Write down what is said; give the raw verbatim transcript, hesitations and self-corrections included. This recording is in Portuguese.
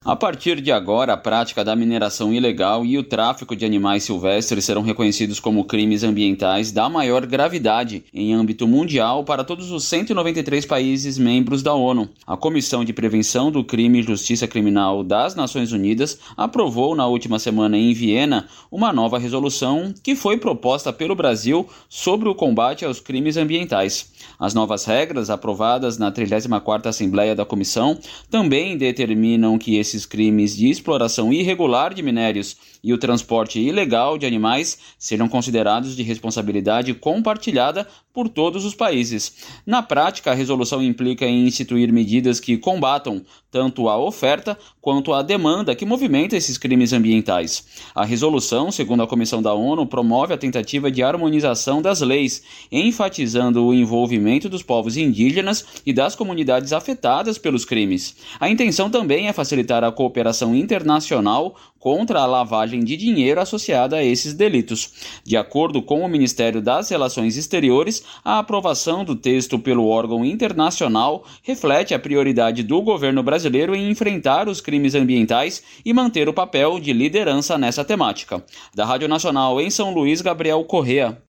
A partir de agora, a prática da mineração ilegal e o tráfico de animais silvestres serão reconhecidos como crimes ambientais da maior gravidade em âmbito mundial para todos os cento e noventa e três países membros da ONU. A Comissão de Prevenção do Crime e Justiça Criminal das Nações Unidas aprovou na última semana em Viena uma nova resolução que foi proposta pelo Brasil sobre o combate aos crimes ambientais. As novas regras, aprovadas na trigésima quarta Assembleia da Comissão, também determinam que esses crimes de exploração irregular de minérios e o transporte ilegal de animais serão considerados de responsabilidade compartilhada por todos os países. Na prática, a resolução implica em instituir medidas que combatam tanto a oferta quanto a demanda que movimenta esses crimes ambientais. A resolução, segundo a Comissão da ONU, promove a tentativa de harmonização das leis, enfatizando o envolvimento dos povos indígenas e das comunidades afetadas pelos crimes. A intenção também é facilitar a cooperação internacional contra a lavagem de dinheiro associada a esses delitos. De acordo com o Ministério das Relações Exteriores, a aprovação do texto pelo órgão internacional reflete a prioridade do governo brasileiro em enfrentar os crimes ambientais e manter o papel de liderança nessa temática. Da Rádio Nacional em São Luís, Gabriel Correa.